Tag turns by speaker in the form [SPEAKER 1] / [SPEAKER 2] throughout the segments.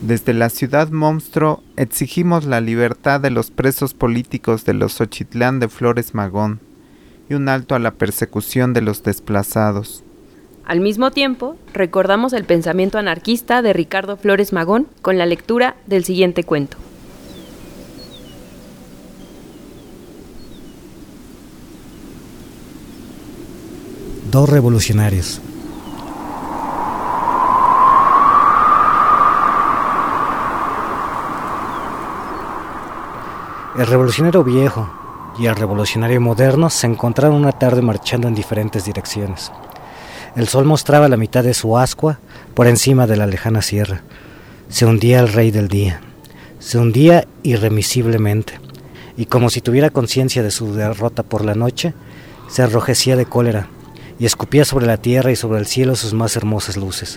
[SPEAKER 1] Desde la ciudad monstruo exigimos la libertad de los presos políticos de los Xochitlán de Flores Magón y un alto a la persecución de los desplazados.
[SPEAKER 2] Al mismo tiempo, recordamos el pensamiento anarquista de Ricardo Flores Magón con la lectura del siguiente cuento.
[SPEAKER 3] Dos revolucionarios. El revolucionario viejo y el revolucionario moderno se encontraron una tarde marchando en diferentes direcciones. El sol mostraba la mitad de su ascua por encima de la lejana sierra. Se hundía el rey del día. Se hundía irremisiblemente, y como si tuviera conciencia de su derrota por la noche, se enrojecía de cólera y escupía sobre la tierra y sobre el cielo sus más hermosas luces.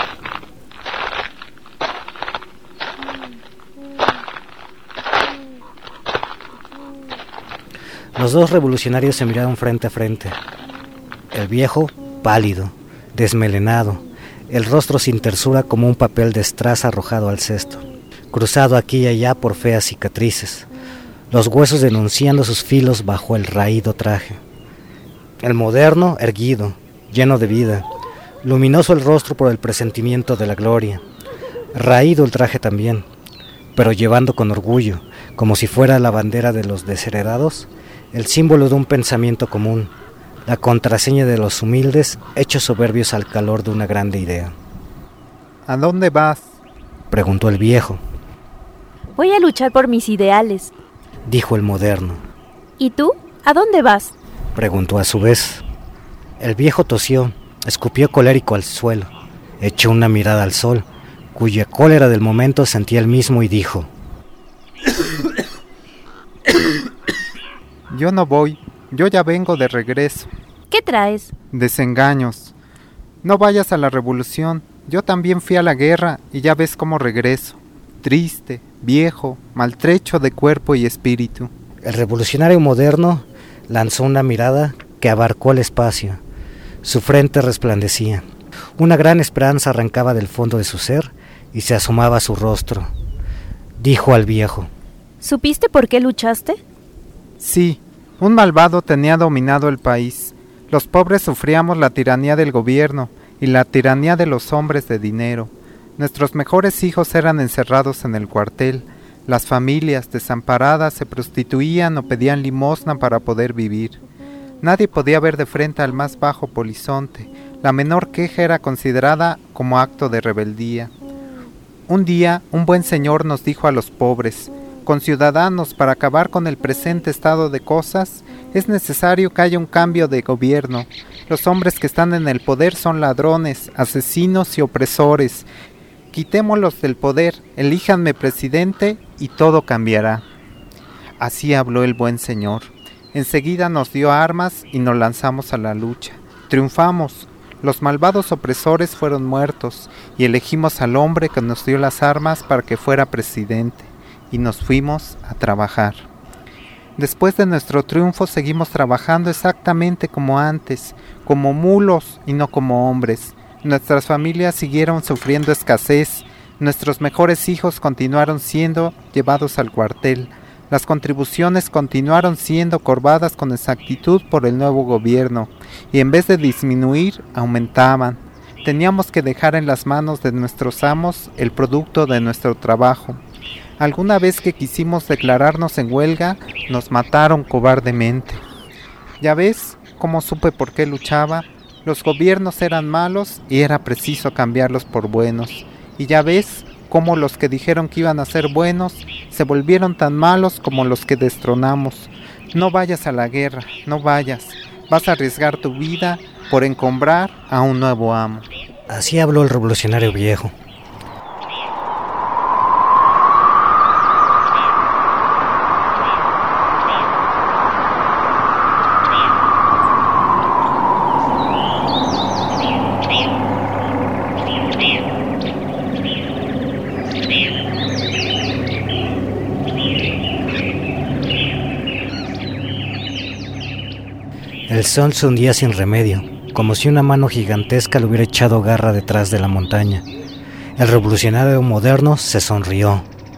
[SPEAKER 3] Los dos revolucionarios se miraron frente a frente. El viejo, pálido, desmelenado, el rostro sin tersura como un papel de estraza arrojado al cesto, cruzado aquí y allá por feas cicatrices, los huesos denunciando sus filos bajo el raído traje. El moderno, erguido, lleno de vida, luminoso el rostro por el presentimiento de la gloria, raído el traje también, pero llevando con orgullo, como si fuera la bandera de los desheredados, el símbolo de un pensamiento común, la contraseña de los humildes, hechos soberbios al calor de una grande idea.
[SPEAKER 1] ¿A dónde vas?,
[SPEAKER 3] preguntó el viejo.
[SPEAKER 4] Voy a luchar por mis ideales,
[SPEAKER 3] dijo el moderno.
[SPEAKER 4] ¿Y tú? ¿A dónde vas?,
[SPEAKER 3] preguntó a su vez. El viejo tosió, escupió colérico al suelo, echó una mirada al sol, cuya cólera del momento sentía él mismo, y dijo:
[SPEAKER 1] Yo no voy, yo ya vengo de regreso.
[SPEAKER 4] ¿Qué traes?
[SPEAKER 1] Desengaños. No vayas a la revolución, yo también fui a la guerra y ya ves cómo regreso. Triste, viejo, maltrecho de cuerpo y espíritu.
[SPEAKER 3] El revolucionario moderno lanzó una mirada que abarcó el espacio. Su frente resplandecía. Una gran esperanza arrancaba del fondo de su ser y se asomaba a su rostro. Dijo al viejo:
[SPEAKER 4] ¿Supiste por qué luchaste?
[SPEAKER 1] Sí, un malvado tenía dominado el país. Los pobres sufríamos la tiranía del gobierno y la tiranía de los hombres de dinero. Nuestros mejores hijos eran encerrados en el cuartel. Las familias desamparadas se prostituían o pedían limosna para poder vivir. Nadie podía ver de frente al más bajo polizonte. La menor queja era considerada como acto de rebeldía. Un día, un buen señor nos dijo a los pobres: conciudadanos, para acabar con el presente estado de cosas, es necesario que haya un cambio de gobierno. Los hombres que están en el poder son ladrones, asesinos y opresores. Quitémoslos del poder, elíjanme presidente y todo cambiará. Así habló el buen señor. Enseguida nos dio armas y nos lanzamos a la lucha. Triunfamos. Los malvados opresores fueron muertos y elegimos al hombre que nos dio las armas para que fuera presidente. Y nos fuimos a trabajar. Después de nuestro triunfo seguimos trabajando exactamente como antes, como mulos y no como hombres. Nuestras familias siguieron sufriendo escasez, nuestros mejores hijos continuaron siendo llevados al cuartel, las contribuciones continuaron siendo corvadas con exactitud por el nuevo gobierno, y en vez de disminuir, aumentaban. Teníamos que dejar en las manos de nuestros amos el producto de nuestro trabajo. Alguna vez que quisimos declararnos en huelga, nos mataron cobardemente. Ya ves cómo supe por qué luchaba. Los gobiernos eran malos y era preciso cambiarlos por buenos. Y ya ves cómo los que dijeron que iban a ser buenos se volvieron tan malos como los que destronamos. No vayas a la guerra, no vayas. Vas a arriesgar tu vida por encombrar a un nuevo amo.
[SPEAKER 3] Así habló el revolucionario viejo. El sol se hundía sin remedio, como si una mano gigantesca le hubiera echado garra detrás de la montaña. El revolucionario moderno se sonrió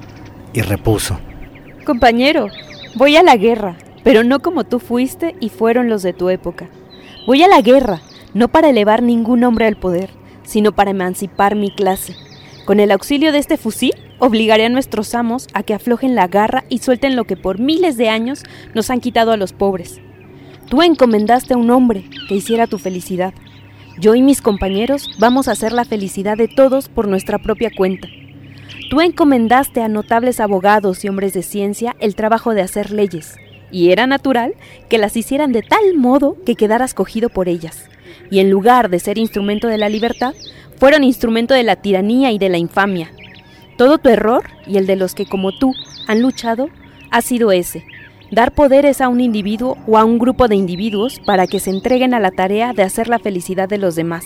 [SPEAKER 3] y repuso:
[SPEAKER 4] Compañero, voy a la guerra, pero no como tú fuiste y fueron los de tu época. Voy a la guerra, no para elevar ningún hombre al poder, sino para emancipar mi clase. Con el auxilio de este fusil, obligaré a nuestros amos a que aflojen la garra y suelten lo que por miles de años nos han quitado a los pobres. Tú encomendaste a un hombre que hiciera tu felicidad. Yo y mis compañeros vamos a hacer la felicidad de todos por nuestra propia cuenta. Tú encomendaste a notables abogados y hombres de ciencia el trabajo de hacer leyes, y era natural que las hicieran de tal modo que quedaras cogido por ellas, y en lugar de ser instrumento de la libertad, fueron instrumento de la tiranía y de la infamia. Todo tu error, y el de los que como tú han luchado, ha sido ese: dar poderes a un individuo o a un grupo de individuos para que se entreguen a la tarea de hacer la felicidad de los demás.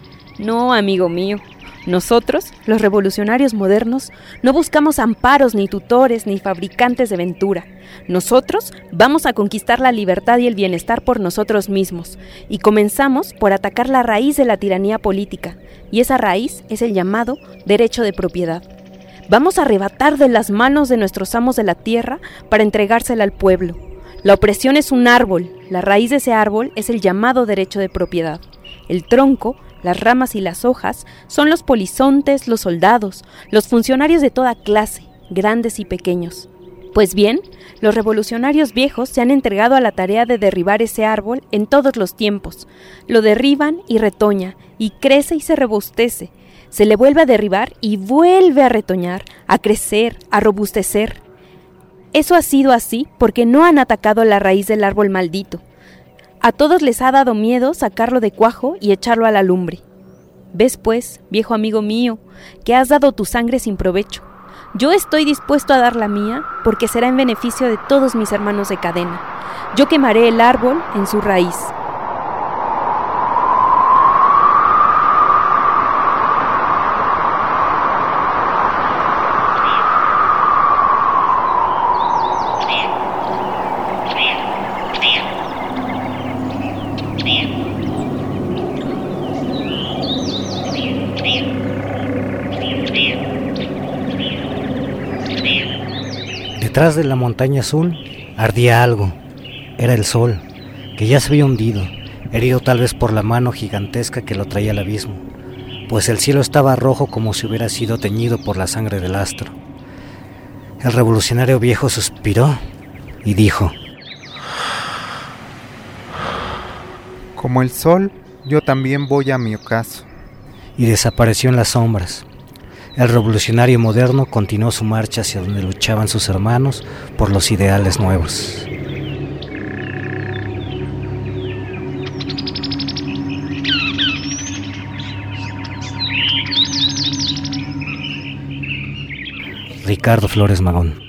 [SPEAKER 4] No, amigo mío, nosotros, los revolucionarios modernos, no buscamos amparos, ni tutores, ni fabricantes de ventura. Nosotros vamos a conquistar la libertad y el bienestar por nosotros mismos, y comenzamos por atacar la raíz de la tiranía política, y esa raíz es el llamado derecho de propiedad. Vamos a arrebatar de las manos de nuestros amos de la tierra para entregársela al pueblo. La opresión es un árbol, la raíz de ese árbol es el llamado derecho de propiedad. El tronco, las ramas y las hojas son los polizontes, los soldados, los funcionarios de toda clase, grandes y pequeños. Pues bien, los revolucionarios viejos se han entregado a la tarea de derribar ese árbol en todos los tiempos. Lo derriban y retoña, y crece y se robustece. Se le vuelve a derribar y vuelve a retoñar, a crecer, a robustecer. Eso ha sido así porque no han atacado la raíz del árbol maldito. A todos les ha dado miedo sacarlo de cuajo y echarlo a la lumbre. Ves pues, viejo amigo mío, que has dado tu sangre sin provecho. Yo estoy dispuesto a dar la mía porque será en beneficio de todos mis hermanos de cadena. Yo quemaré el árbol en su raíz.
[SPEAKER 3] Detrás de la montaña azul ardía algo. Era el sol, que ya se había hundido, herido tal vez por la mano gigantesca que lo traía al abismo, pues el cielo estaba rojo como si hubiera sido teñido por la sangre del astro. El revolucionario viejo suspiró y dijo:
[SPEAKER 1] Como el sol, yo también voy a mi ocaso.
[SPEAKER 3] Y desapareció en las sombras. El revolucionario moderno continuó su marcha hacia donde luchaban sus hermanos por los ideales nuevos. Ricardo Flores Magón.